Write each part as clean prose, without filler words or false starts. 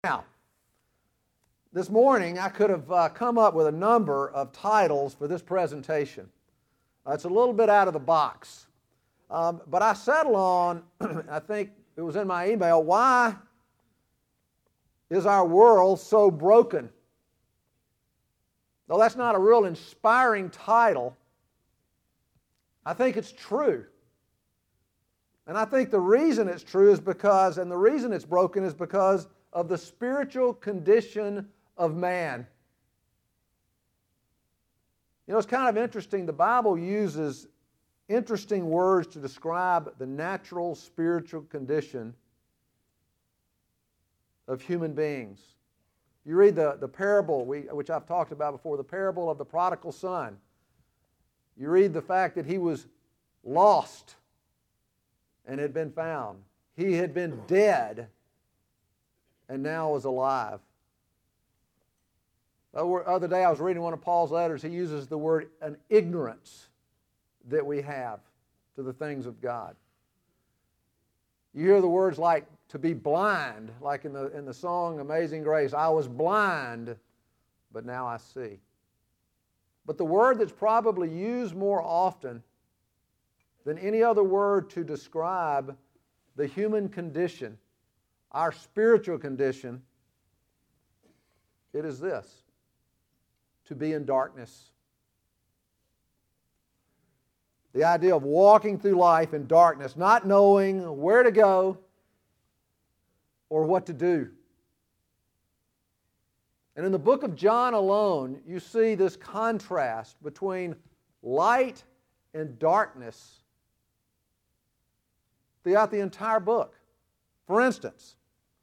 Now, this morning I could have come up with a number of titles for this presentation. It's a little bit out of the box. But I settled on, I think it was in my email, why is our world so broken? Though that's not a real inspiring title, I think it's true. And I think the reason it's true is because, and the reason it's broken is because of the spiritual condition of man. You know, it's kind of interesting. The Bible uses interesting words to describe the natural spiritual condition of human beings. You read the parable, which I've talked about before, the parable of the prodigal son. You read the fact that he was lost and had been found. He had been dead and now is alive. The other day I was reading one of Paul's letters. He uses the word an ignorance that we have to the things of God. You hear the words like to be blind, like in the song Amazing Grace. I was blind, but now I see. But the word that's probably used more often than any other word to describe the human condition, our spiritual condition, it is this: to be in darkness. The idea of walking through life in darkness, not knowing where to go or what to do. And in the book of John alone, you see this contrast between light and darkness throughout the entire book. For instance,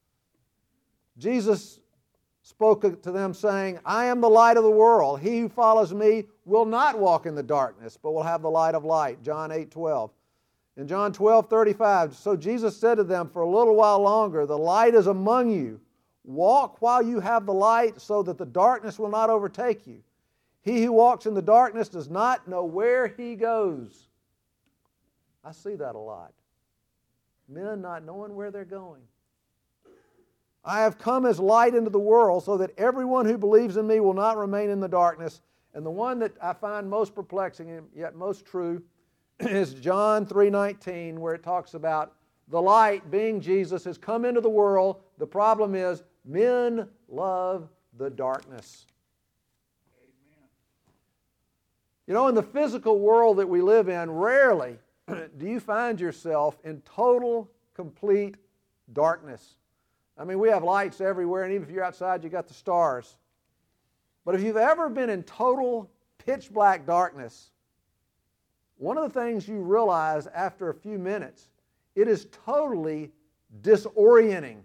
Jesus spoke to them saying, I am the light of the world. He who follows me will not walk in the darkness, but will have the light of light. John 8:12. In John 12:35, so Jesus said to them, for a little while longer, the light is among you. Walk while you have the light, so that the darkness will not overtake you. He who walks in the darkness does not know where he goes. I see that a lot. Men not knowing where they're going. I have come as light into the world so that everyone who believes in me will not remain in the darkness. And the one that I find most perplexing and yet most true is John 3:19, where it talks about the light, being Jesus, has come into the world. The problem is men love the darkness. Amen. You know, in the physical world that we live in, rarely do you find yourself in total, complete darkness. I mean, we have lights everywhere, and even if you're outside, you got the stars. But if you've ever been in total pitch black darkness, one of the things you realize after a few minutes, it is totally disorienting.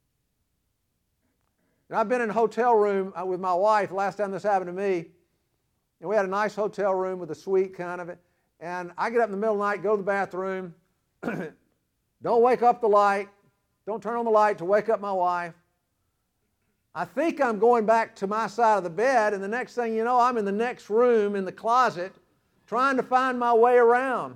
And I've been in a hotel room with my wife, last time this happened to me, and we had a nice hotel room with a suite kind of it, and I get up in the middle of the night, go to the bathroom, don't wake up the light, don't turn on the light to wake up my wife. I think I'm going back to my side of the bed, and the next thing you know, I'm in the next room in the closet trying to find my way around.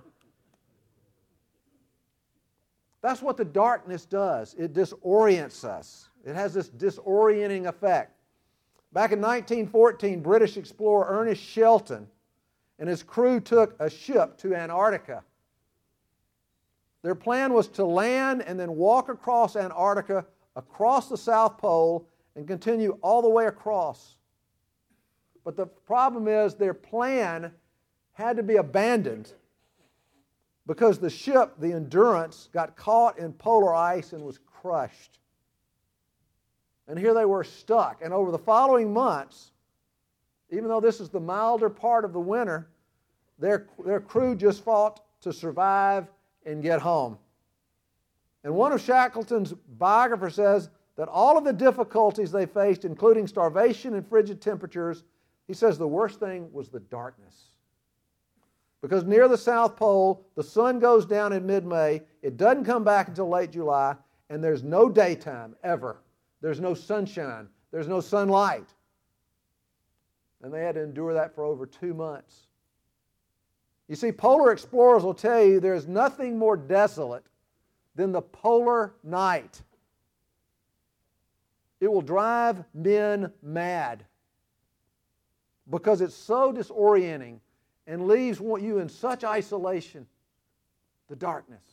That's what the darkness does. It disorients us. It has this disorienting effect. Back in 1914, British explorer Ernest Shelton and his crew took a ship to Antarctica. Their plan was to land and then walk across Antarctica, across the South Pole, and continue all the way across. But the problem is their plan had to be abandoned because the ship, the Endurance, got caught in polar ice and was crushed. And here they were stuck. And over the following months, even though this is the milder part of the winter, their crew just fought to survive and get home. And one of Shackleton's biographers says that all of the difficulties they faced, including starvation and frigid temperatures, he says the worst thing was the darkness. Because near the South Pole, the sun goes down in mid-May, it doesn't come back until late July, and there's no daytime ever. There's no sunshine. There's no sunlight. And they had to endure that for over 2 months. You see, polar explorers will tell you there's nothing more desolate than the polar night. It will drive men mad because it's so disorienting and leaves you in such isolation. The darkness.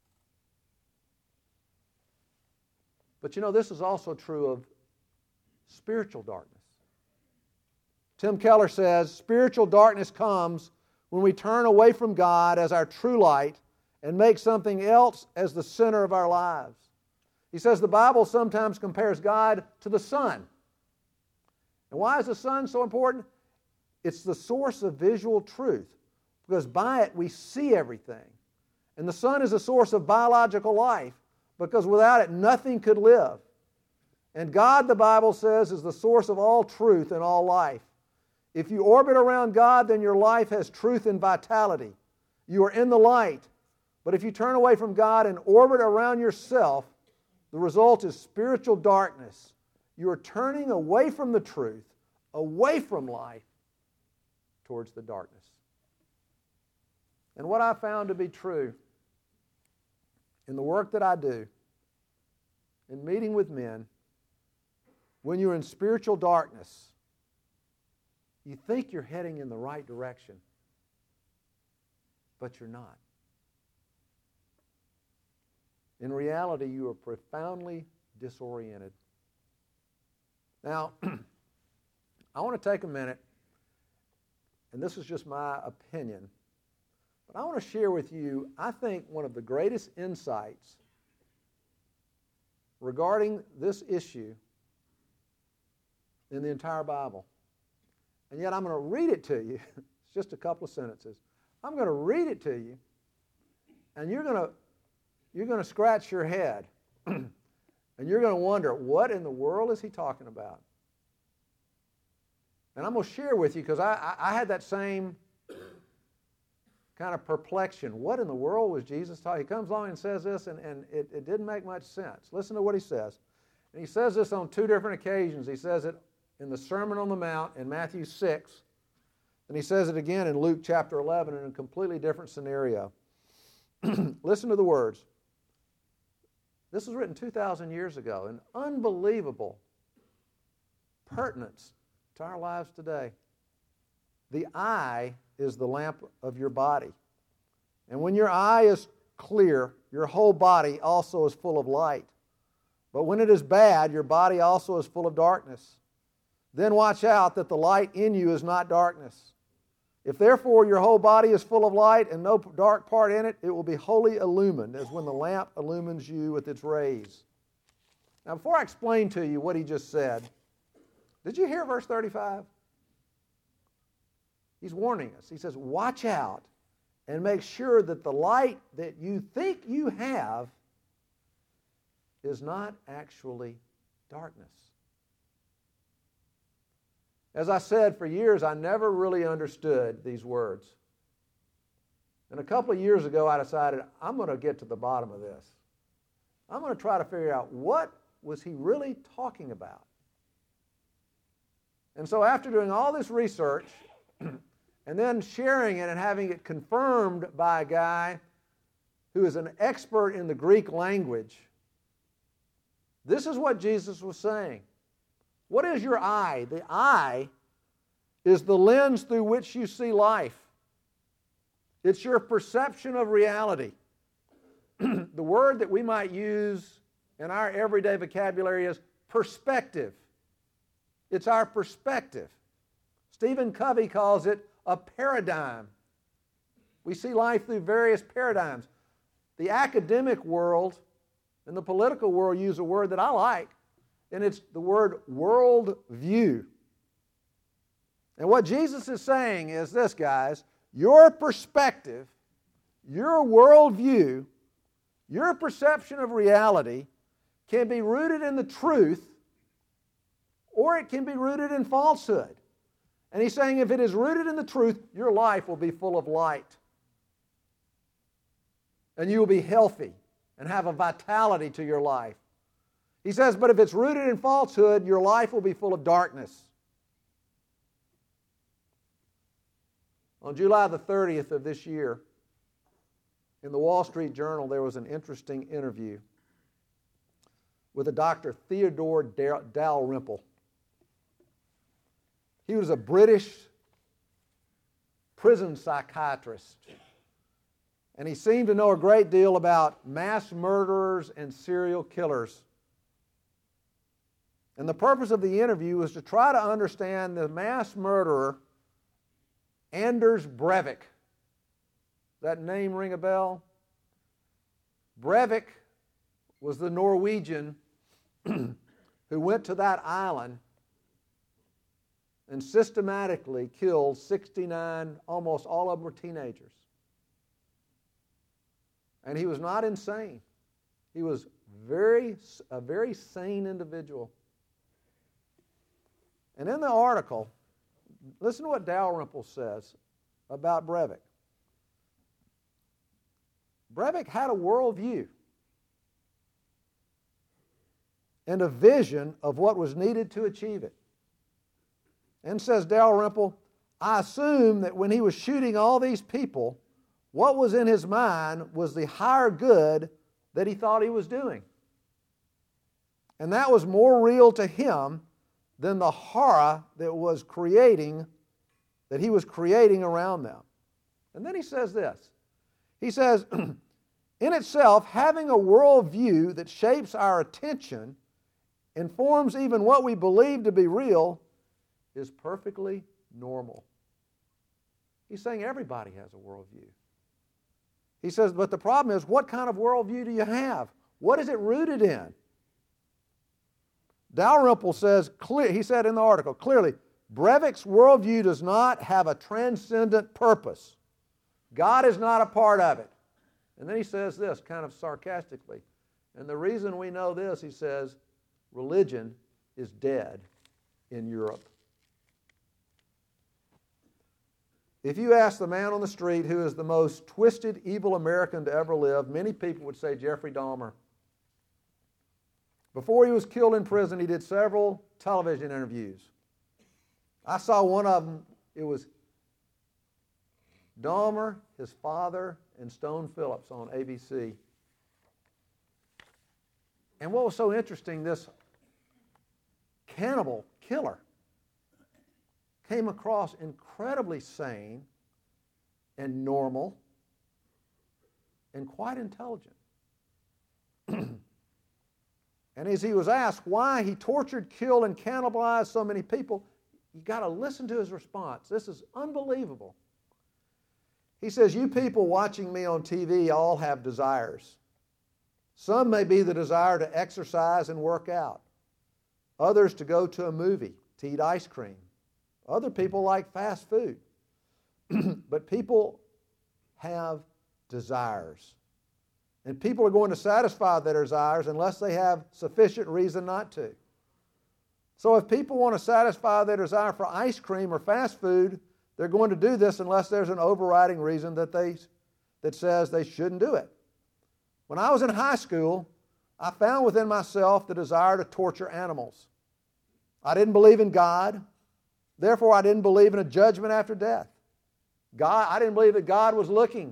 But you know, this is also true of spiritual darkness. Tim Keller says, spiritual darkness comes when we turn away from God as our true light and make something else as the center of our lives. He says the Bible sometimes compares God to the sun. And why is the sun so important? It's the source of visual truth, because by it we see everything. And the sun is a source of biological life, because without it nothing could live. And God, the Bible says, is the source of all truth and all life. If you orbit around God, then your life has truth and vitality. You are in the light. But if you turn away from God and orbit around yourself, the result is spiritual darkness. You are turning away from the truth, away from life, towards the darkness. And what I found to be true in the work that I do, in meeting with men, when you're in spiritual darkness, you think you're heading in the right direction, but you're not. In reality, you are profoundly disoriented. Now, I want to take a minute, and this is just my opinion, but I want to share with you, I think, one of the greatest insights regarding this issue in the entire Bible. And yet I'm going to read it to you. It's just a couple of sentences. I'm going to read it to you, and you're going to scratch your head, and you're going to wonder, what in the world is he talking about? And I'm going to share with you, because I had that same kind of perplexion. What in the world was Jesus talking? He comes along and says this, and it didn't make much sense. Listen to what he says. And he says this on two different occasions. He says it in the Sermon on the Mount in Matthew 6, and he says it again in Luke chapter 11 in a completely different scenario. Listen to the words. This was written 2,000 years ago, an unbelievable pertinence to our lives today. The eye is the lamp of your body. And when your eye is clear, your whole body also is full of light. But when it is bad, your body also is full of darkness. Then watch out that the light in you is not darkness. If therefore your whole body is full of light and no dark part in it, it will be wholly illumined, as when the lamp illumines you with its rays. Now, before I explain to you what he just said, did you hear verse 35? He's warning us. He says, watch out and make sure that the light that you think you have is not actually darkness. As I said, for years, I never really understood these words. And a couple of years ago, I decided, I'm going to get to the bottom of this. I'm going to try to figure out, what was he really talking about? And so after doing all this research, and then sharing it and having it confirmed by a guy who is an expert in the Greek language, this is what Jesus was saying. What is your eye? The eye is the lens through which you see life. It's your perception of reality. The word that we might use in our everyday vocabulary is perspective. It's our perspective. Stephen Covey calls it a paradigm. We see life through various paradigms. The academic world and the political world use a word that I like, and it's the word worldview. And what Jesus is saying is this, guys: your perspective, your worldview, your perception of reality can be rooted in the truth, or it can be rooted in falsehood. And he's saying if it is rooted in the truth, your life will be full of light. And you will be healthy and have a vitality to your life. He says, but if it's rooted in falsehood, your life will be full of darkness. On July the 30th of this year, in the Wall Street Journal, there was an interesting interview with a Dr. Theodore Dalrymple. He was a British prison psychiatrist, and he seemed to know a great deal about mass murderers and serial killers. And the purpose of the interview was to try to understand the mass murderer Anders Breivik. Does that name ring a bell? Breivik was the Norwegian who went to that island and systematically killed 69, almost all of them were teenagers. And he was not insane. He was a very sane individual. And in the article, listen to what Dalrymple says about Breivik. Breivik had a worldview and a vision of what was needed to achieve it. And says Dalrymple, I assume that when he was shooting all these people, what was in his mind was the higher good that he thought he was doing. And that was more real to him than the horror that he was creating around them. And then he says this. He says, in itself, having a worldview that shapes our attention, informs even what we believe to be real, is perfectly normal. He's saying everybody has a worldview. He says, but the problem is, what kind of worldview do you have? What is it rooted in? Dalrymple says, he said in the article, clearly, Breivik's worldview does not have a transcendent purpose. God is not a part of it. And then he says this, kind of sarcastically, and the reason we know this, he says, religion is dead in Europe. If you ask the man on the street who is the most twisted, evil American to ever live, many people would say Jeffrey Dahmer. Before he was killed in prison, he did several television interviews. I saw one of them. It was Dahmer, his father, and Stone Phillips on ABC. And what was so interesting, this cannibal killer came across incredibly sane and normal and quite intelligent. And as he was asked why he tortured, killed, and cannibalized so many people, you got to listen to his response. This is unbelievable. He says, you people watching me on TV all have desires. Some may be the desire to exercise and work out. Others to go to a movie, to eat ice cream. Other people like fast food. But people have desires. And people are going to satisfy their desires unless they have sufficient reason not to. So if people want to satisfy their desire for ice cream or fast food, they're going to do this unless there's an overriding reason that says they shouldn't do it. When I was in high school, I found within myself the desire to torture animals. I didn't believe in God. Therefore, I didn't believe in a judgment after death. I didn't believe that God was looking.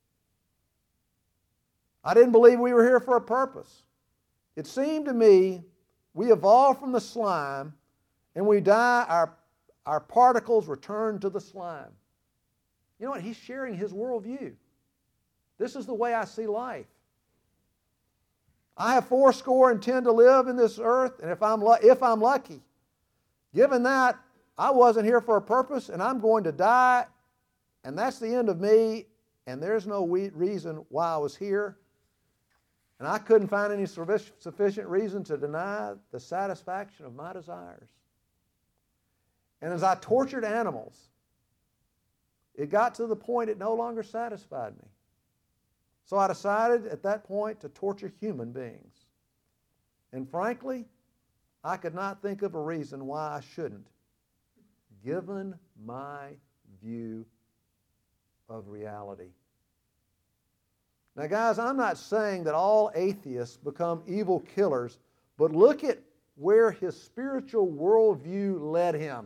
I didn't believe we were here for a purpose. It seemed to me we evolved from the slime, and we die, our particles return to the slime. You know what? He's sharing his worldview. This is the way I see life. I have 80 to live in this earth, and if I'm lucky, given that I wasn't here for a purpose, and I'm going to die, and that's the end of me, and there's no reason why I was here, and I couldn't find any sufficient reason to deny the satisfaction of my desires. And as I tortured animals, it got to the point it no longer satisfied me. So I decided at that point to torture human beings. And frankly, I could not think of a reason why I shouldn't, given my view of reality. Now, guys, I'm not saying that all atheists become evil killers, but look at where his spiritual worldview led him.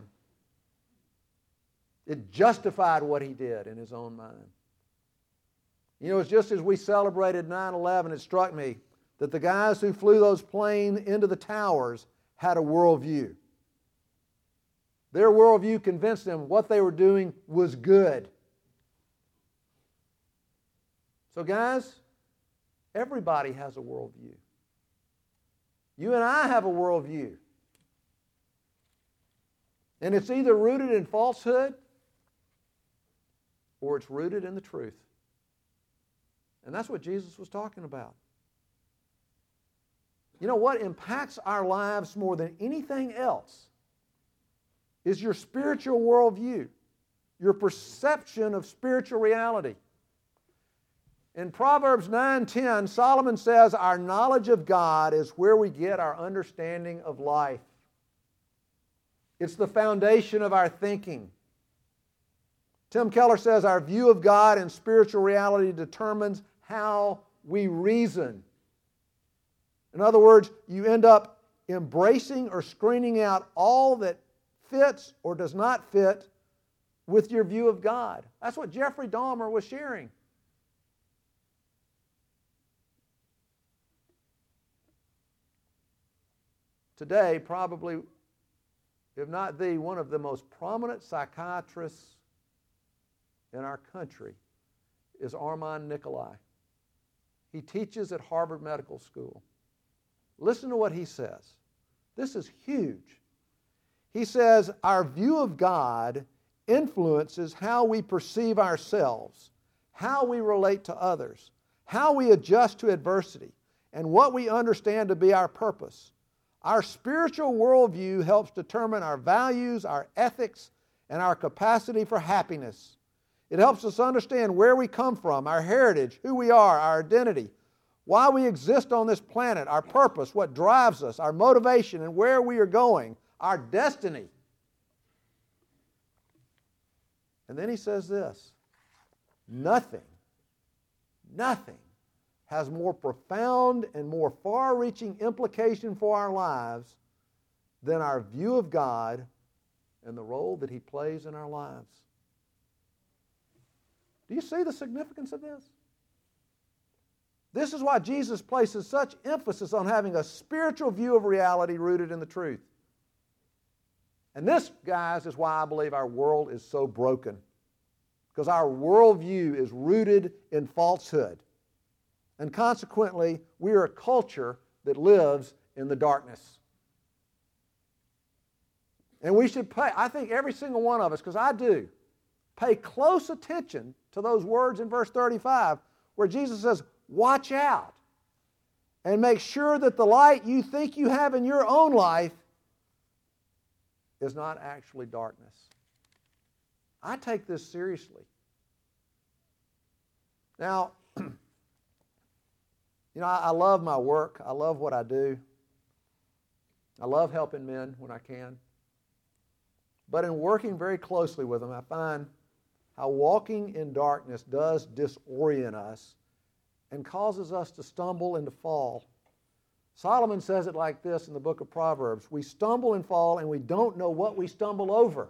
It justified what he did in his own mind. You know, it's just as we celebrated 9/11, it struck me, that the guys who flew those planes into the towers had a worldview. Their worldview convinced them what they were doing was good. So guys, everybody has a worldview. You and I have a worldview. And it's either rooted in falsehood or it's rooted in the truth. And that's what Jesus was talking about. You know what impacts our lives more than anything else is your spiritual worldview, your perception of spiritual reality. In Proverbs 9:10, Solomon says, our knowledge of God is where we get our understanding of life. It's the foundation of our thinking. Tim Keller says our view of God and spiritual reality determines how we reason. In other words, you end up embracing or screening out all that fits or does not fit with your view of God. That's what Jeffrey Dahmer was sharing. Today, probably, if not the, one of the most prominent psychiatrists in our country is Armand Nicolai. He teaches at Harvard Medical School. Listen to what he says. This is huge. He says, our view of God influences how we perceive ourselves, how we relate to others, how we adjust to adversity, and what we understand to be our purpose. Our spiritual worldview helps determine our values, our ethics, and our capacity for happiness. It helps us understand where we come from, our heritage, who we are, our identity, why we exist on this planet, our purpose, what drives us, our motivation, and where we are going, our destiny. And then he says this, nothing has more profound and more far-reaching implication for our lives than our view of God and the role that He plays in our lives. Do you see the significance of this? This is why Jesus places such emphasis on having a spiritual view of reality rooted in the truth. And this, guys, is why I believe our world is so broken. Because our worldview is rooted in falsehood. And consequently, we are a culture that lives in the darkness. And we should pay, I think every single one of us, because I do, pay close attention to those words in verse 35 where Jesus says, watch out and make sure that the light you think you have in your own life is not actually darkness. I take this seriously. Now, you know, I love my work. I love what I do. I love helping men when I can. But in working very closely with them, I find how walking in darkness does disorient us and causes us to stumble and to fall. Solomon says it like this in the book of Proverbs. We stumble and fall and we don't know what we stumble over.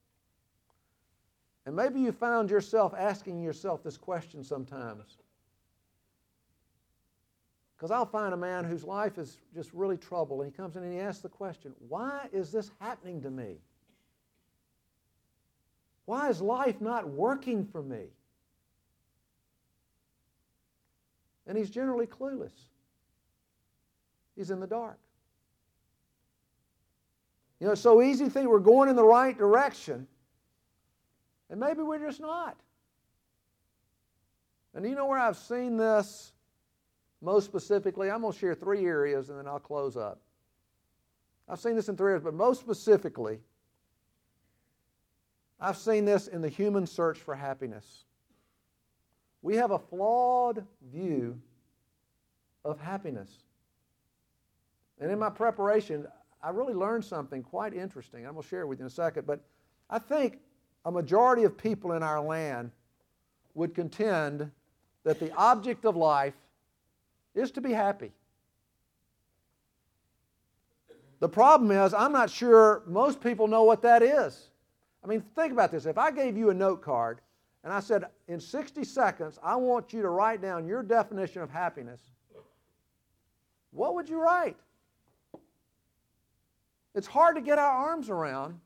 And maybe you found yourself asking yourself this question sometimes. Because I'll find a man whose life is just really troubled, and he comes in and he asks the question, why is this happening to me? Why is life not working for me? And he's generally clueless. He's in the dark. You know, it's so easy to think we're going in the right direction, and maybe we're just not. And you know where I've seen this most specifically? I'm going to share 3 areas and then I'll close up. I've seen this in 3 areas, but most specifically, I've seen this in the human search for happiness. We have a flawed view of happiness. And in my preparation, I really learned something quite interesting. I'm going to share it with you in a second, but I think a majority of people in our land would contend that the object of life is to be happy. The problem is, I'm not sure most people know what that is. I mean, think about this. If I gave you a note card and I said, in 60 seconds, I want you to write down your definition of happiness, what would you write? It's hard to get our arms around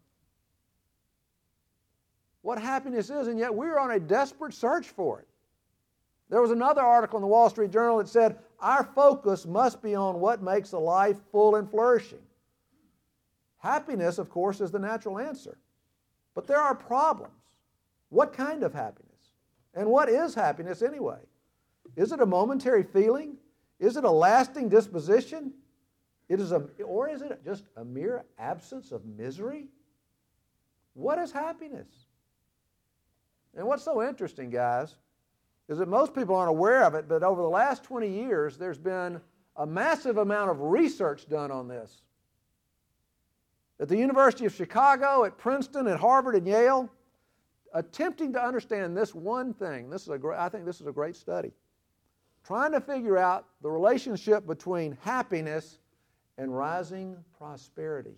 what happiness is, and yet we're on a desperate search for it. There was another article in the Wall Street Journal that said, our focus must be on what makes a life full and flourishing. Happiness, of course, is the natural answer. But there are problems. What kind of happiness? And what is happiness anyway? Is it a momentary feeling? Is it a lasting disposition? Or is it just a mere absence of misery? What is happiness? And what's so interesting, guys, is that most people aren't aware of it, but over the last 20 years, there's been a massive amount of research done on this. At the University of Chicago, at Princeton, at Harvard, and Yale, attempting to understand this one thing. I think this is a great study. Trying to figure out the relationship between happiness and rising prosperity.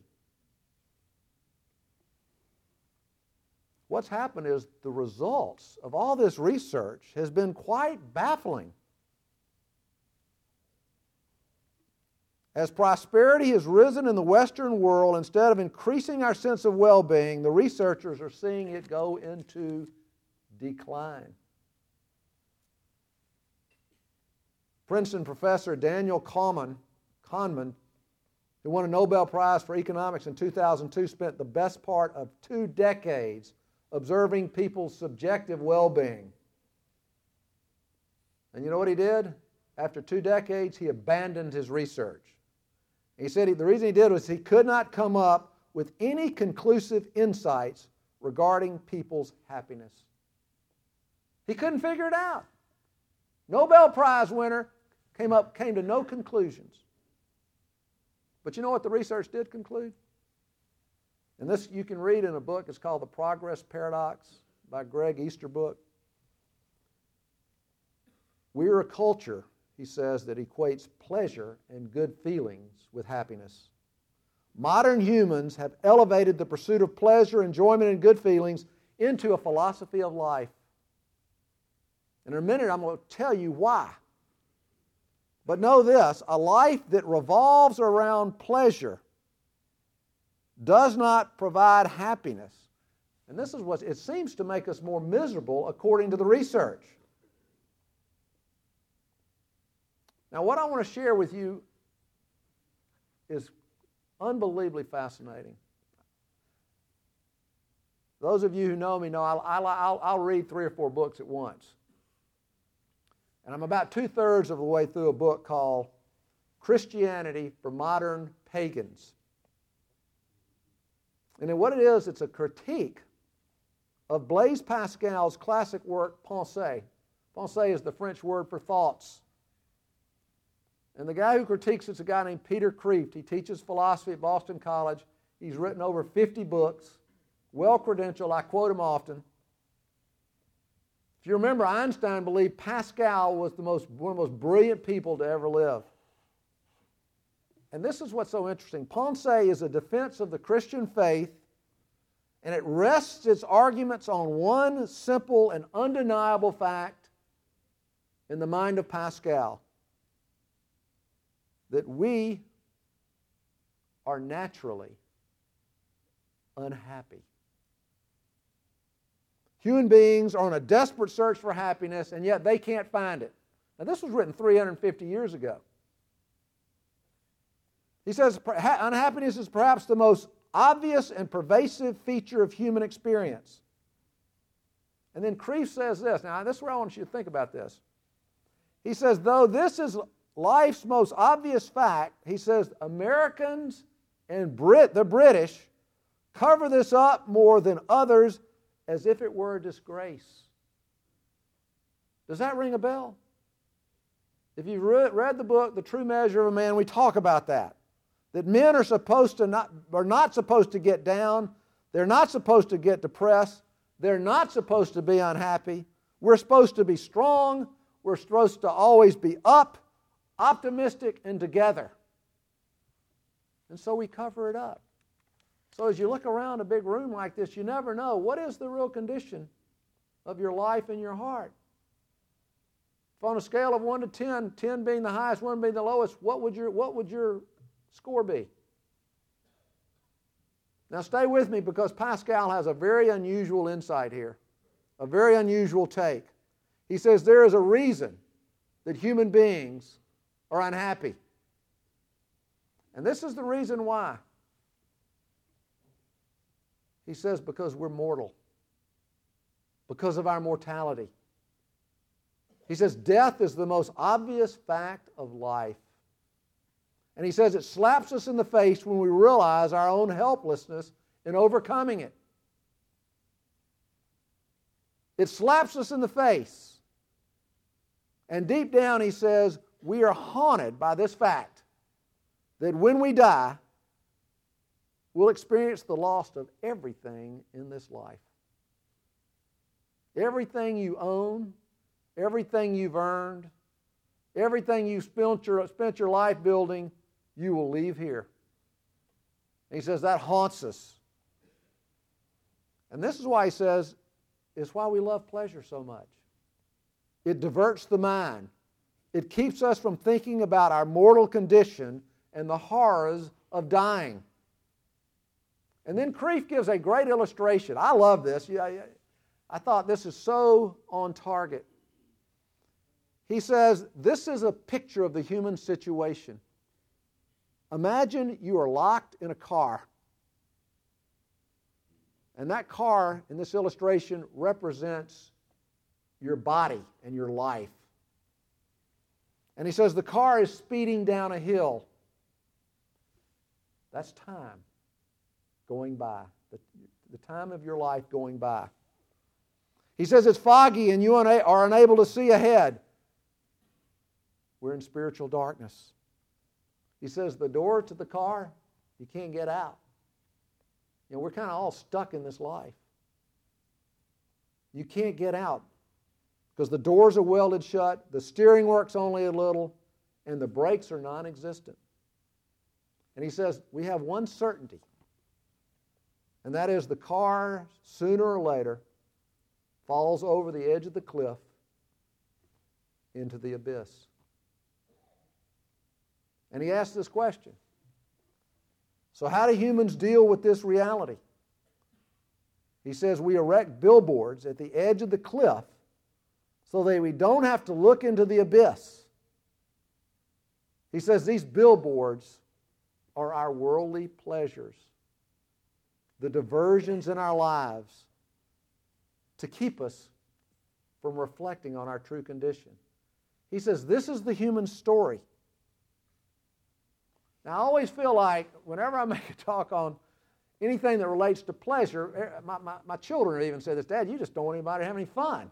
What's happened is the results of all this research has been quite baffling. As prosperity has risen in the Western world, instead of increasing our sense of well-being, the researchers are seeing it go into decline. Princeton professor Daniel Kahneman, who won a Nobel Prize for economics in 2002, spent the best part of 2 decades observing people's subjective well-being. And you know what he did? After 2 decades, he abandoned his research. He said the reason he did was he could not come up with any conclusive insights regarding people's happiness. He couldn't figure it out. Nobel Prize winner came to no conclusions. But you know what the research did conclude? And this you can read in a book. It's called The Progress Paradox by Greg Easterbrook. We're a culture, he says, that equates pleasure and good feelings with happiness. Modern humans have elevated the pursuit of pleasure, enjoyment, and good feelings into a philosophy of life. And in a minute, I'm going to tell you why. But know this, a life that revolves around pleasure does not provide happiness. And this is what it seems to make us more miserable according to the research. Now, what I want to share with you is unbelievably fascinating. Those of you who know me know I'll read 3 or 4 books at once. And I'm about 2/3 of the way through a book called Christianity for Modern Pagans. And then what it is, it's a critique of Blaise Pascal's classic work, Pensée. Pensée is the French word for thoughts. And the guy who critiques it's a guy named Peter Kreeft. He teaches philosophy at Boston College. He's written over 50 books, well-credentialed. I quote him often. If you remember, Einstein believed Pascal was one of the most brilliant people to ever live. And this is what's so interesting. Pensée is a defense of the Christian faith, and it rests its arguments on one simple and undeniable fact in the mind of Pascal, that we are naturally unhappy. Human beings are on a desperate search for happiness, and yet they can't find it. Now, this was written 350 years ago. He says, unhappiness is perhaps the most obvious and pervasive feature of human experience. And then Kreeft says this. Now, this is where I want you to think about this. He says, though this is life's most obvious fact, he says, Americans and the British cover this up more than others as if it were a disgrace. Does that ring a bell? If you've read the book, The True Measure of a Man, we talk about that. That men are not supposed to get down. They're not supposed to get depressed. They're not supposed to be unhappy. We're supposed to be strong. We're supposed to always be up, optimistic, and together. And so we cover it up. So as you look around a big room like this, you never know what is the real condition of your life and your heart. If on a scale of 1 to 10, 10 being the highest, 1 being the lowest, what would your score be? Now stay with me, because Pascal has a very unusual insight here, a very unusual take. He says there is a reason that human beings are unhappy. And this is the reason why. He says because we're mortal, because of our mortality. He says death is the most obvious fact of life. And he says it slaps us in the face when we realize our own helplessness in overcoming it. It slaps us in the face. And deep down, he says, we are haunted by this fact that when we die, we'll experience the loss of everything in this life. Everything you own, everything you've earned, everything you've spent your life building, you will leave here. And he says that haunts us. And this is why he says it's why we love pleasure so much. It diverts the mind. It keeps us from thinking about our mortal condition and the horrors of dying. And then Kreeft gives a great illustration. I love this. I thought this is so on target. He says, this is a picture of the human situation. Imagine you are locked in a car. And that car, in this illustration, represents your body and your life. And he says the car is speeding down a hill. That's time going by, the time of your life going by. He says it's foggy and you are unable to see ahead. We're in spiritual darkness. He says the door to the car, you can't get out. You know, we're kind of all stuck in this life. You can't get out because the doors are welded shut, the steering works only a little, and the brakes are non-existent. And he says we have one certainty, and that is the car, sooner or later, falls over the edge of the cliff into the abyss. And he asks this question. So how do humans deal with this reality? He says we erect billboards at the edge of the cliff so that we don't have to look into the abyss. He says these billboards are our worldly pleasures, the diversions in our lives to keep us from reflecting on our true condition. He says this is the human story. Now, I always feel like whenever I make a talk on anything that relates to pleasure, my children even say this, Dad, you just don't want anybody to have any fun.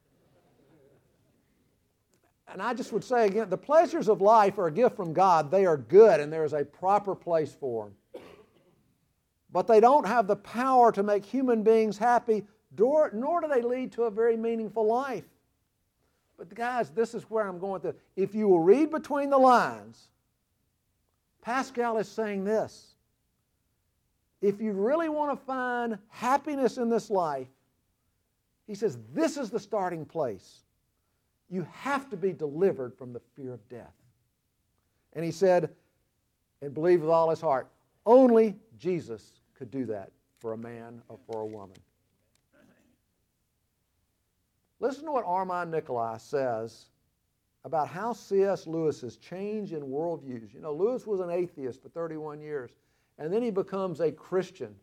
And I just would say again, the pleasures of life are a gift from God. They are good, and there is a proper place for them. But they don't have the power to make human beings happy, nor do they lead to a very meaningful life. But guys, this is where I'm going with this. If you will read between the lines, Pascal is saying this. If you really want to find happiness in this life, he says this is the starting place. You have to be delivered from the fear of death. And he said, and believe with all his heart, only Jesus could do that for a man or for a woman. Listen to what Armand Nicolai says about how C.S. Lewis's change in worldviews. You know, Lewis was an atheist for 31 years, and then he becomes a Christian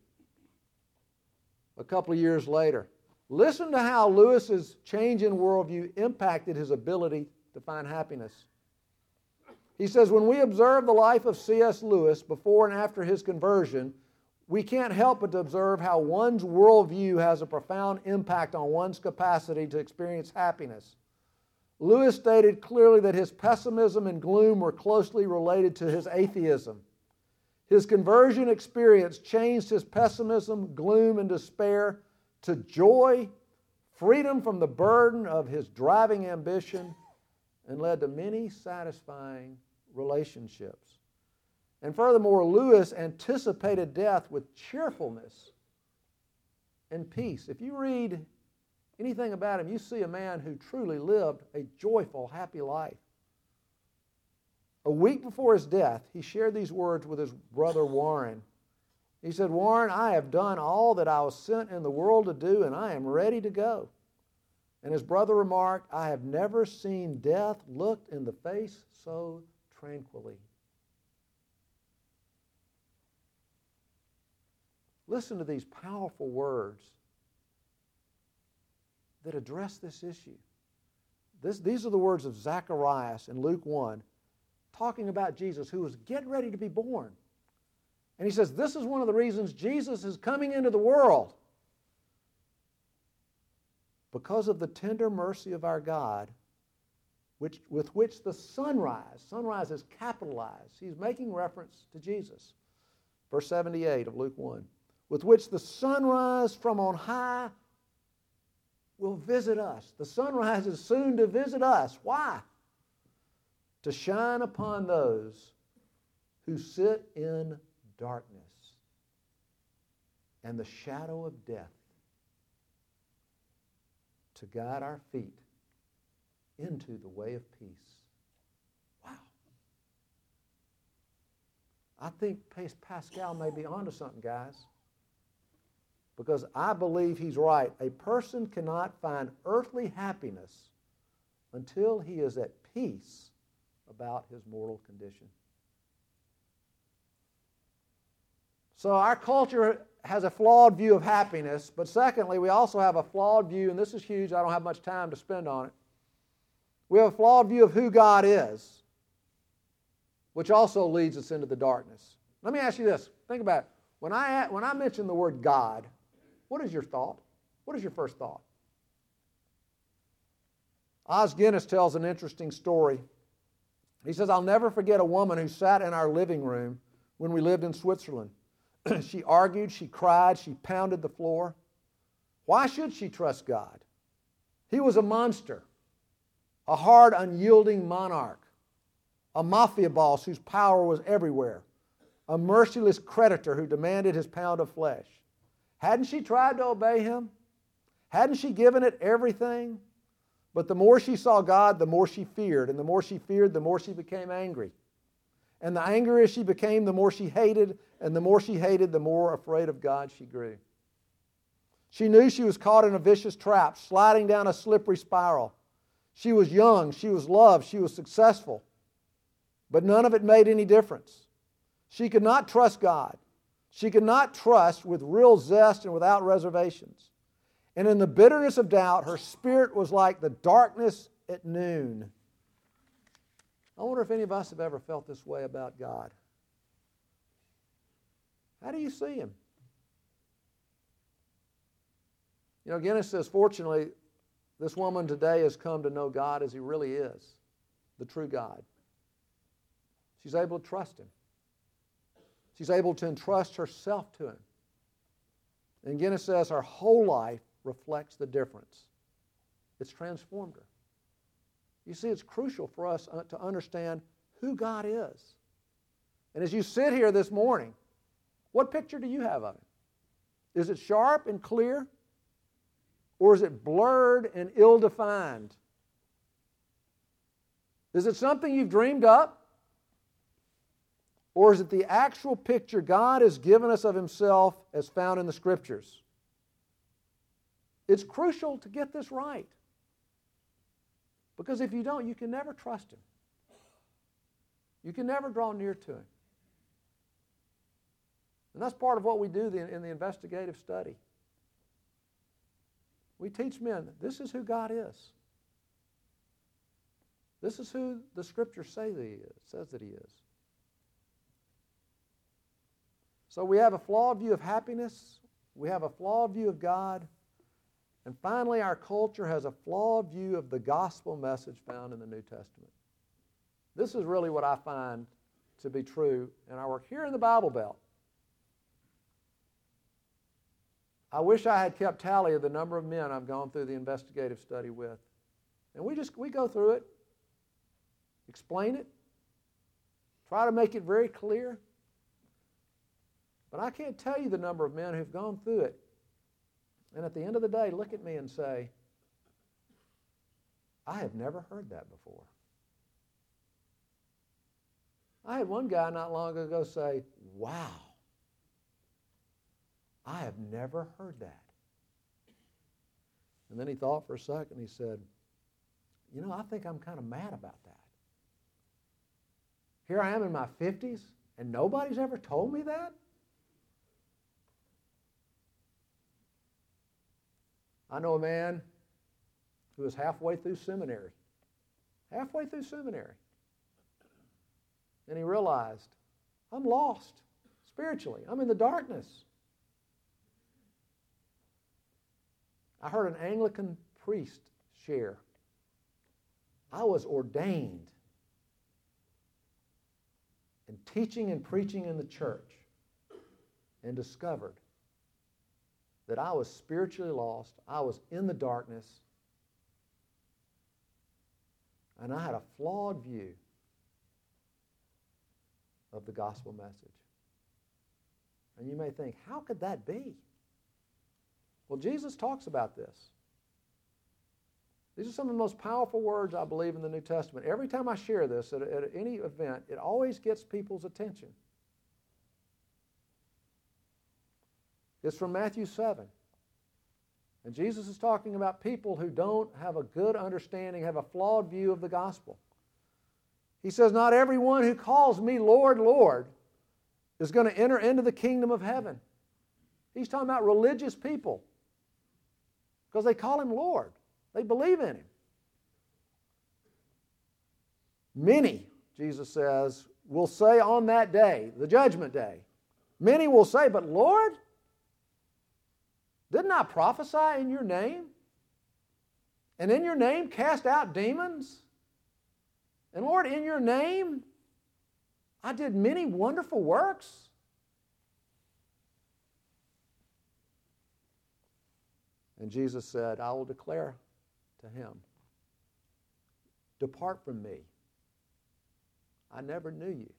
a couple of years later. Listen to how Lewis's change in worldview impacted his ability to find happiness. He says, when we observe the life of C.S. Lewis before and after his conversion, we can't help but to observe how one's worldview has a profound impact on one's capacity to experience happiness. Lewis stated clearly that his pessimism and gloom were closely related to his atheism. His conversion experience changed his pessimism, gloom, and despair to joy, freedom from the burden of his driving ambition, and led to many satisfying relationships. And furthermore, Lewis anticipated death with cheerfulness and peace. If you read anything about him, you see a man who truly lived a joyful, happy life. A week before his death, he shared these words with his brother Warren. He said, "Warren, I have done all that I was sent in the world to do, and I am ready to go." And his brother remarked, "I have never seen death looked in the face so tranquilly." Listen to these powerful words that address this issue. These are the words of Zacharias in Luke 1, talking about Jesus, who was getting ready to be born. And he says, this is one of the reasons Jesus is coming into the world. Because of the tender mercy of our God, with which the sunrise is capitalized. He's making reference to Jesus. Verse 78 of Luke 1. With which the sunrise from on high will visit us. The sunrise is soon to visit us. Why? To shine upon those who sit in darkness and the shadow of death, to guide our feet into the way of peace. Wow. I think Pascal may be onto something, guys, because I believe he's right. A person cannot find earthly happiness until he is at peace about his mortal condition. So our culture has a flawed view of happiness, but secondly, we also have a flawed view, and this is huge, I don't have much time to spend on it. We have a flawed view of who God is, which also leads us into the darkness. Let me ask you this. Think about it. When I mention the word God, what is your thought? What is your first thought? Os Guinness tells an interesting story. He says, "I'll never forget a woman who sat in our living room when we lived in Switzerland. She argued, she cried, she pounded the floor. Why should she trust God? He was a monster, a hard, unyielding monarch, a mafia boss whose power was everywhere, a merciless creditor who demanded his pound of flesh. Hadn't she tried to obey him? Hadn't she given it everything? But the more she saw God, the more she feared, and the more she feared, the more she became angry. And the angrier she became, the more she hated, and the more she hated, the more afraid of God she grew. She knew she was caught in a vicious trap, sliding down a slippery spiral. She was young, she was loved, she was successful, but none of it made any difference. She could not trust God. She could not trust with real zest and without reservations. And in the bitterness of doubt, her spirit was like the darkness at noon." I wonder if any of us have ever felt this way about God. How do you see Him? You know, Guinness says, fortunately, this woman today has come to know God as He really is, the true God. She's able to trust Him. She's able to entrust herself to Him. And Guinness says her whole life reflects the difference. It's transformed her. You see, it's crucial for us to understand who God is. And as you sit here this morning, what picture do you have of Him? Is it sharp and clear? Or is it blurred and ill-defined? Is it something you've dreamed up? Or is it the actual picture God has given us of Himself as found in the Scriptures? It's crucial to get this right. Because if you don't, you can never trust Him. You can never draw near to Him. And that's part of what we do in the investigative study. We teach men that this is who God is. This is who the Scriptures say that He is, says that He is. So we have a flawed view of happiness. We have a flawed view of God. And finally, our culture has a flawed view of the gospel message found in the New Testament. This is really what I find to be true in our work here in the Bible Belt. I wish I had kept tally of the number of men I've gone through the investigative study with. And we go through it, explain it, try to make it very clear. But I can't tell you the number of men who've gone through it and at the end of the day look at me and say, I have never heard that before. I had one guy not long ago say, wow, I have never heard that. And then he thought for a second. He said, you know, I think I'm kind of mad about that. Here I am in my 50s, and nobody's ever told me that? I know a man who was halfway through seminary. Halfway through seminary. And he realized, I'm lost spiritually. I'm in the darkness. I heard an Anglican priest share. I was ordained and teaching and preaching in the church and discovered that I was spiritually lost. I was in the darkness. And I had a flawed view of the gospel message. And you may think, how could that be? Well, Jesus talks about this. These are some of the most powerful words, I believe, in the New Testament. Every time I share this at any event, it always gets people's attention. It's from Matthew 7. And Jesus is talking about people who don't have a good understanding, have a flawed view of the gospel. He says, not everyone who calls me Lord, Lord is going to enter into the kingdom of heaven. He's talking about religious people because they call him Lord. They believe in him. Many, Jesus says, will say on that day, the judgment day, many will say, but Lord, didn't I prophesy in your name? And in your name cast out demons? And Lord, in your name I did many wonderful works? And Jesus said, I will declare to him, depart from me. I never knew you.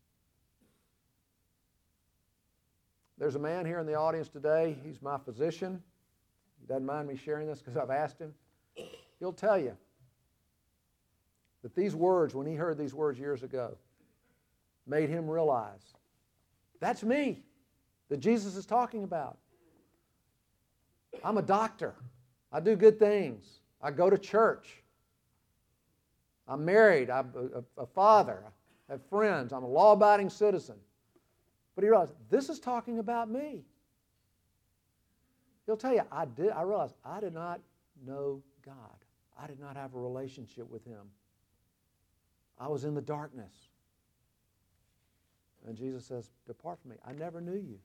There's a man here in the audience today. He's my physician. He doesn't mind me sharing this because I've asked him. He'll tell you that these words, when he heard these words years ago, made him realize, that's me that Jesus is talking about. I'm a doctor. I do good things. I go to church. I'm married. I'm a father. I have friends. I'm a law-abiding citizen. But he realized, this is talking about me. He'll tell you, I realized I did not know God. I did not have a relationship with him. I was in the darkness. And Jesus says, depart from me. I never knew you.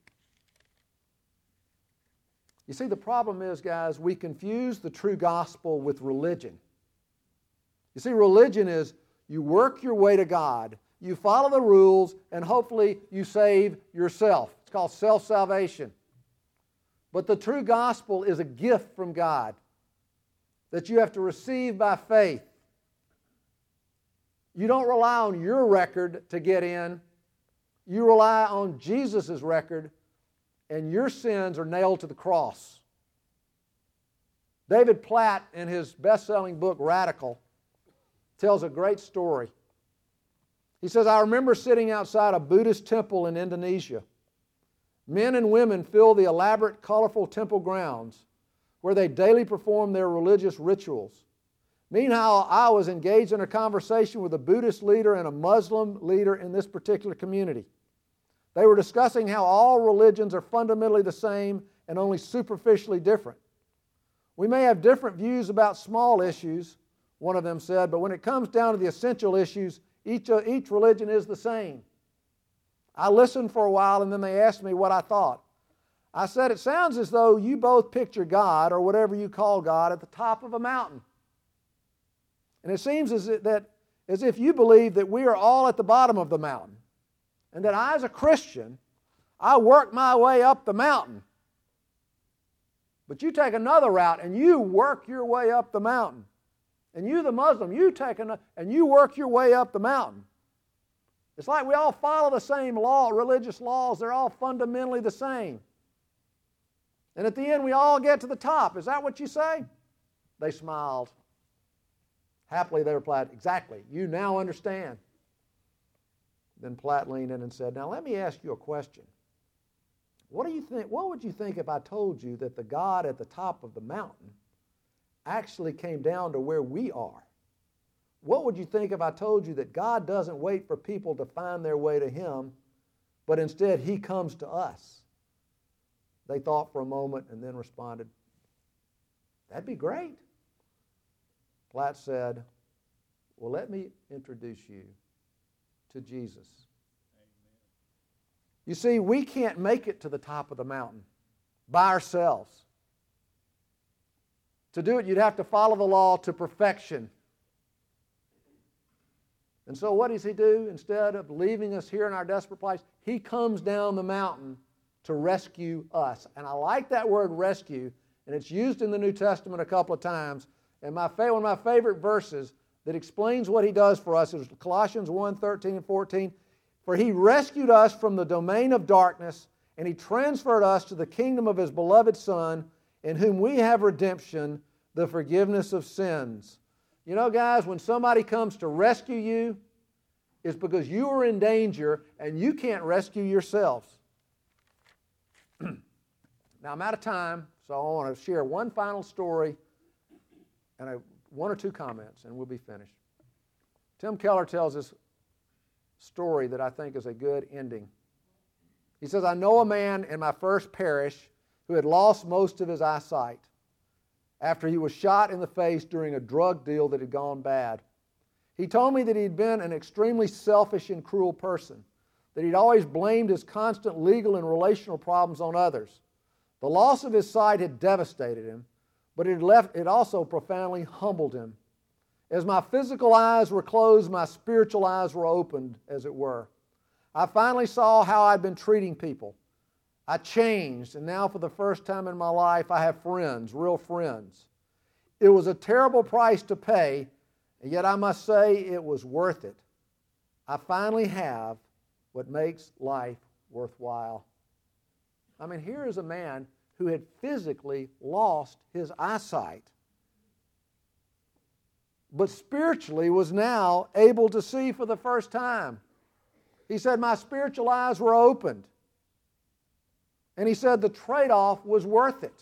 You see, the problem is, guys, we confuse the true gospel with religion. You see, religion is you work your way to God, you follow the rules, and hopefully you save yourself. It's called self-salvation. But the true gospel is a gift from God that you have to receive by faith. You don't rely on your record to get in. You rely on Jesus' record, and your sins are nailed to the cross. David Platt, in his best-selling book, Radical, tells a great story. He says, I remember sitting outside a Buddhist temple in Indonesia. Men and women filled the elaborate, colorful temple grounds where they daily performed their religious rituals. Meanwhile, I was engaged in a conversation with a Buddhist leader and a Muslim leader in this particular community. They were discussing how all religions are fundamentally the same and only superficially different. We may have different views about small issues, one of them said, but when it comes down to the essential issues, each religion is the same. I listened for a while and then they asked me what I thought. I said, it sounds as though you both picture God, or whatever you call God, at the top of a mountain. And it seems as if you believe that we are all at the bottom of the mountain. And that I, as a Christian, I work my way up the mountain. But you take another route and you work your way up the mountain. And you, the Muslim, you take and you work your way up the mountain. It's like we all follow the same law, religious laws. They're all fundamentally the same. And at the end, we all get to the top. Is that what you say? They smiled. Happily they replied, exactly, you now understand. Then Pilate leaned in and said, now let me ask you a question. What do you think? What would you think if I told you that the God at the top of the mountain actually came down to where we are? What would you think if I told you that God doesn't wait for people to find their way to Him, but instead He comes to us? They thought for a moment and then responded, that'd be great. Pilate said, well, let me introduce you to Jesus. You see, we can't make it to the top of the mountain by ourselves. To do it, you'd have to follow the law to perfection. And so what does He do? Instead of leaving us here in our desperate place, He comes down the mountain to rescue us. And I like that word rescue, and it's used in the New Testament a couple of times. And one of my favorite verses that explains what He does for us is Colossians 1:13 and 14. For He rescued us from the domain of darkness, and He transferred us to the kingdom of His beloved Son, in whom we have redemption, the forgiveness of sins. You know, guys, when somebody comes to rescue you, it's because you are in danger and you can't rescue yourselves. Now, I'm out of time, so I want to share one final story and one or two comments, and we'll be finished. Tim Keller tells this story that I think is a good ending. He says, I know a man in my first parish who had lost most of his eyesight after he was shot in the face during a drug deal that had gone bad. He told me that he'd been an extremely selfish and cruel person, that he'd always blamed his constant legal and relational problems on others. The loss of his sight had devastated him, but it also profoundly humbled him. As my physical eyes were closed, my spiritual eyes were opened, as it were. I finally saw how I'd been treating people. I changed, and now for the first time in my life, I have friends, real friends. It was a terrible price to pay, and yet I must say it was worth it. I finally have what makes life worthwhile. I mean, here is a man who had physically lost his eyesight, but spiritually was now able to see for the first time. He said, my spiritual eyes were opened. And he said the trade-off was worth it.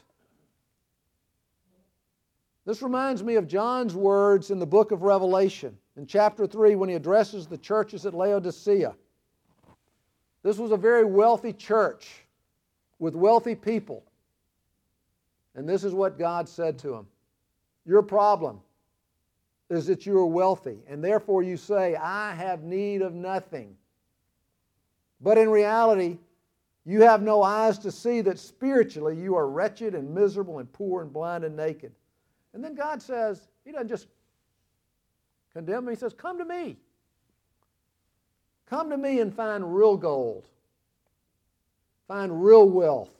This reminds me of John's words in the book of Revelation, in chapter 3, when he addresses the churches at Laodicea. This was a very wealthy church with wealthy people. And this is what God said to him. Your problem is that you are wealthy, and therefore you say, I have need of nothing. But in reality, you have no eyes to see that spiritually you are wretched and miserable and poor and blind and naked. And then God says, He doesn't just condemn me. He says, come to me. Come to me and find real gold. Find real wealth.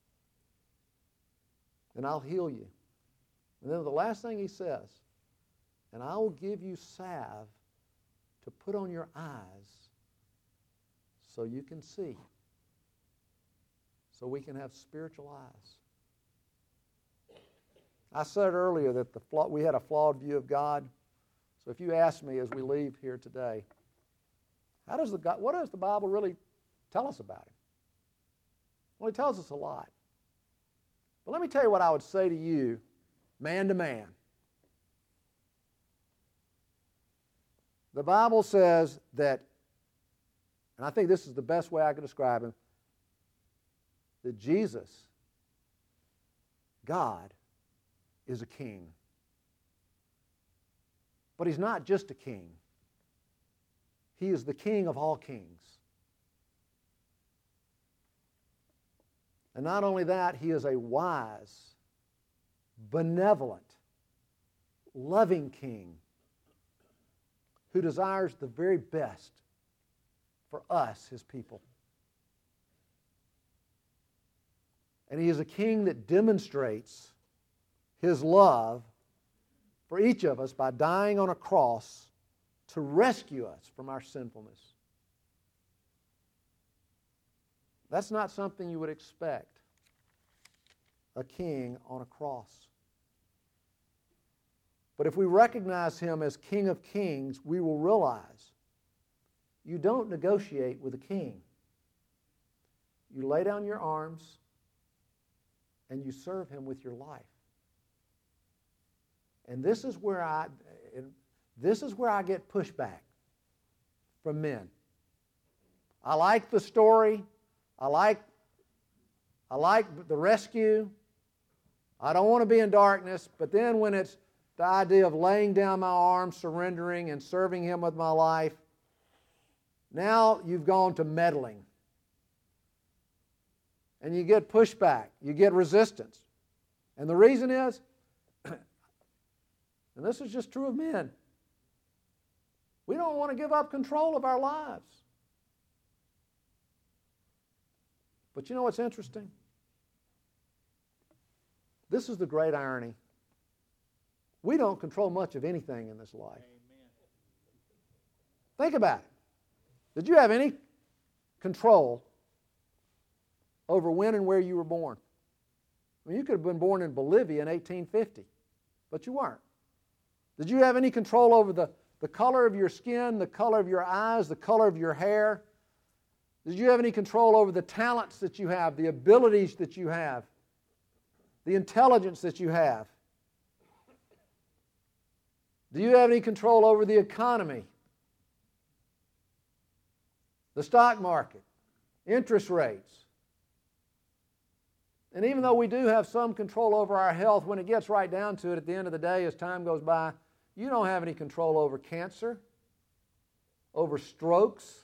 And I'll heal you. And then the last thing He says, and I will give you salve to put on your eyes so you can see. So we can have spiritual eyes. I said earlier that we had a flawed view of God. So if you ask me as we leave here today, what does the Bible really tell us about Him? Well, it tells us a lot. But let me tell you what I would say to you, man to man. The Bible says that, and I think this is the best way I could describe Him, that Jesus, God, is a king. But He's not just a king. He is the King of all kings. And not only that, He is a wise, benevolent, loving king who desires the very best for us, His people. And He is a king that demonstrates His love for each of us by dying on a cross to rescue us from our sinfulness. That's not something you would expect a king on a cross. But if we recognize Him as King of Kings, we will realize you don't negotiate with a king. You lay down your arms and you serve Him with your life. And this is where I get pushback from men. I like the story. I like the rescue. I don't want to be in darkness. But then when it's the idea of laying down my arms, surrendering, and serving Him with my life, now you've gone to meddling. And you get pushback. You get resistance. And the reason is, and this is just true of men, we don't want to give up control of our lives. But you know what's interesting? This is the great irony. We don't control much of anything in this life. Amen. Think about it. Did you have any control over when and where you were born? I mean, you could have been born in Bolivia in 1850, but you weren't. Did you have any control over the color of your skin, the color of your eyes, the color of your hair? Did you have any control over the talents that you have, the abilities that you have, the intelligence that you have? Do you have any control over the economy, the stock market, interest rates? And even though we do have some control over our health, when it gets right down to it, at the end of the day, as time goes by, you don't have any control over cancer, over strokes,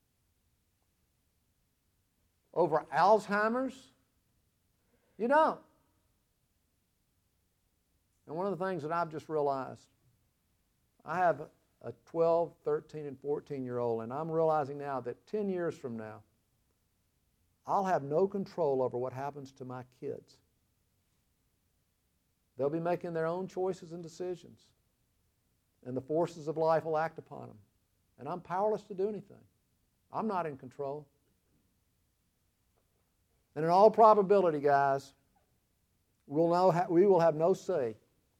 over Alzheimer's. You don't. And one of the things that I've just realized, I have a 12, 13, and 14-year-old, and I'm realizing now that 10 years from now, I'll have no control over what happens to my kids. They'll be making their own choices and decisions, and the forces of life will act upon them. And I'm powerless to do anything. I'm not in control. And in all probability, guys, we will have no say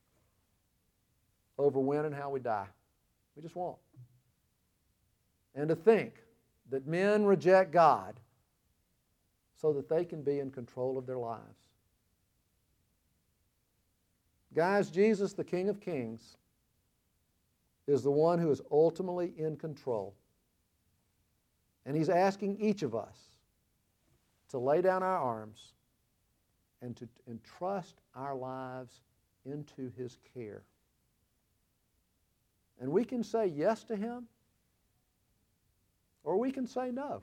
over when and how we die. We just won't. And to think that men reject God so that they can be in control of their lives. Guys, Jesus, the King of Kings, is the one who is ultimately in control. And He's asking each of us to lay down our arms and to entrust our lives into His care. And we can say yes to Him, or we can say no.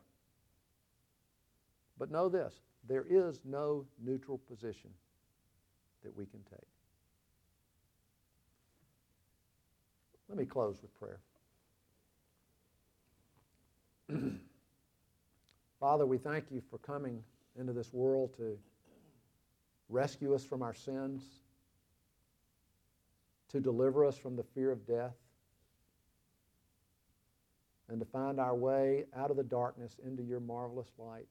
But know this, there is no neutral position that we can take. Let me close with prayer. Father, we thank You for coming into this world to rescue us from our sins, to deliver us from the fear of death, and to find our way out of the darkness into Your marvelous light.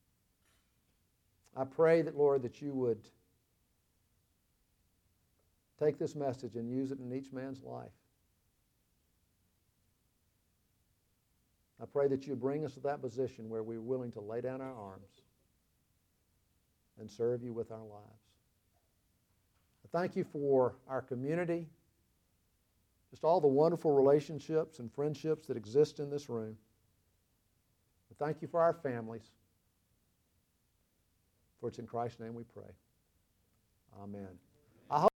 I pray that, Lord, that You would take this message and use it in each man's life. I pray that You bring us to that position where we're willing to lay down our arms and serve You with our lives. I thank You for our community, just all the wonderful relationships and friendships that exist in this room. I thank You for our families. For it's in Christ's name we pray. Amen.